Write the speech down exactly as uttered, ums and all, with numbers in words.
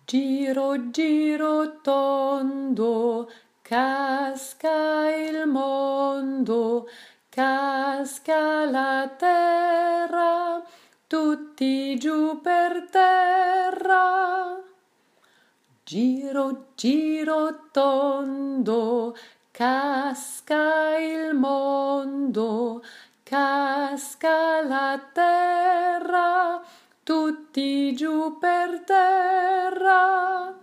Giro, giro tondo, casca il mondo, casca la terra, tutti giù per terra. Giro, giro tondo, casca il mondo, casca la terra, tutti giù per terra.